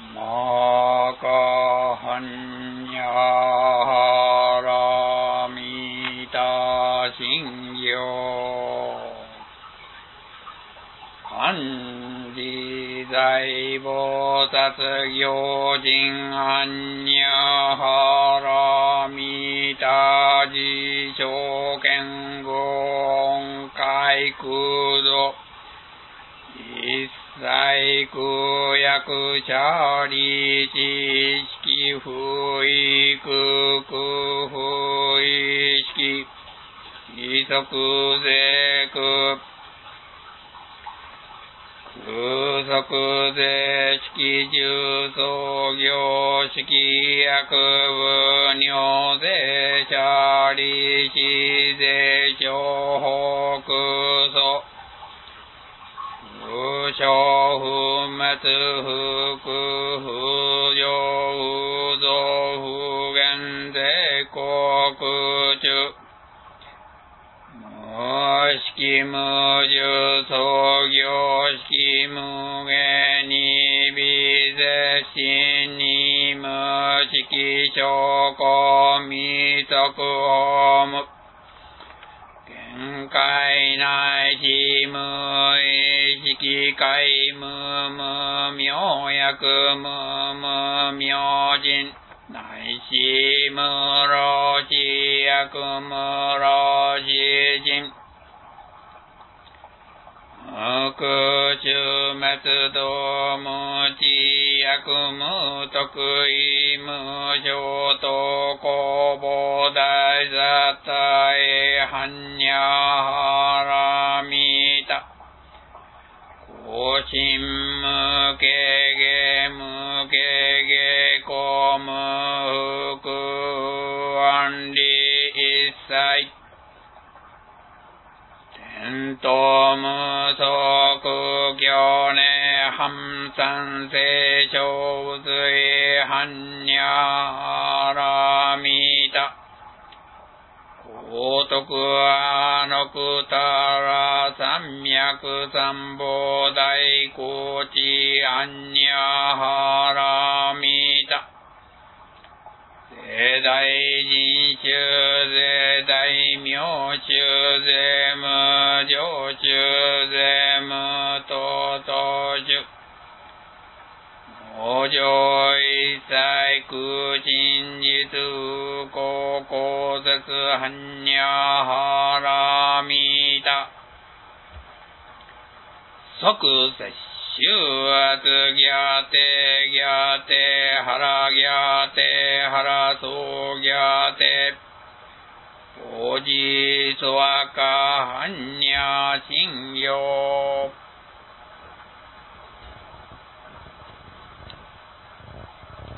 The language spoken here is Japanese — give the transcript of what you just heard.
マカハンニャハラミタシンギョ漢字在菩薩行人ハンニャハラミタ自証剣言海空度一切空役者利知識不意空不意識異則税空空則税式重創業式薬部尿税者利子税徴法空素不祥不滅不空不上不増不減税国中無式無重創業式無限に微絶心に無式証拠未則法無見解内し無意識界無無明薬無無明人内し無老死薬無老死人無空中滅道無知薬無得意無正等公母大雑体般若波羅蜜多後心無形下無形下公無福安利一切天道無足行念半三世小随般若波羅蜜多高徳阿耨多羅三脈三菩提高知般若波羅蜜多世大人衆世大名衆世無常衆世無等々衆無常一切空真実不空公説般若波羅蜜多即摂集圧逆定逆定腹逆定腹相逆定菩提そわか般若心経